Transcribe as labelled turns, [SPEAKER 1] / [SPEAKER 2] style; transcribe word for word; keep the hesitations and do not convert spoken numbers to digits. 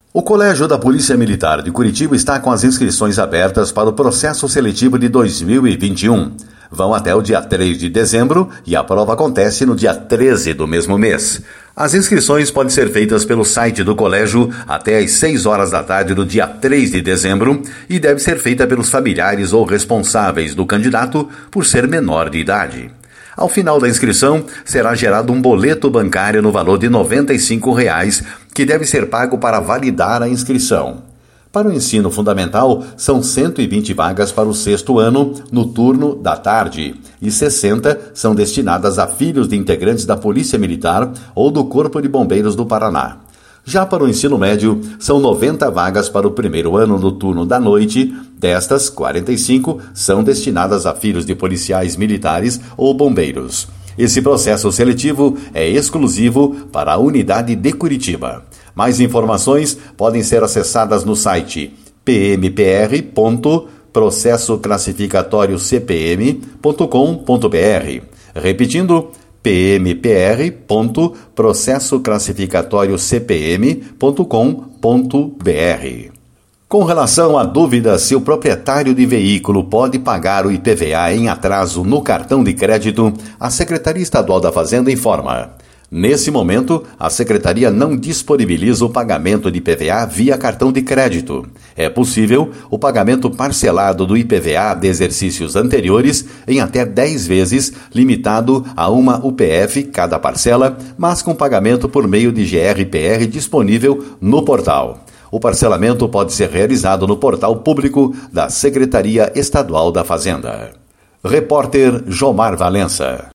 [SPEAKER 1] O Colégio da Polícia Militar de Curitiba está com as inscrições abertas para o processo seletivo de dois mil e vinte e um. Vão até o dia três de dezembro e a prova acontece no dia treze do mesmo mês. As inscrições podem ser feitas pelo site do colégio até às seis horas da tarde do dia três de dezembro e deve ser feita pelos familiares ou responsáveis do candidato por ser menor de idade. Ao final da inscrição, será gerado um boleto bancário no valor de noventa e cinco reais, que deve ser pago para validar a inscrição. Para o ensino fundamental, são cento e vinte vagas para o sexto ano, no turno da tarde, e sessenta são destinadas a filhos de integrantes da Polícia Militar ou do Corpo de Bombeiros do Paraná. Já para o ensino médio, são noventa vagas para o primeiro ano no turno da noite. Destas, quarenta e cinco são destinadas a filhos de policiais militares ou bombeiros. Esse processo seletivo é exclusivo para a unidade de Curitiba. Mais informações podem ser acessadas no site p m p r ponto processo classificatório c p m ponto com ponto b r. Repetindo, p m p r ponto processo classificatório c p m ponto com ponto b r. Com relação à dúvida se o proprietário de veículo pode pagar o I P V A em atraso no cartão de crédito, a Secretaria Estadual da Fazenda informa. Nesse momento, a Secretaria não disponibiliza o pagamento de I P V A via cartão de crédito. É possível o pagamento parcelado do I P V A de exercícios anteriores em até dez vezes, limitado a uma U P F cada parcela, mas com pagamento por meio de G R P R disponível no portal. O parcelamento pode ser realizado no portal público da Secretaria Estadual da Fazenda. Repórter Jomar Valença.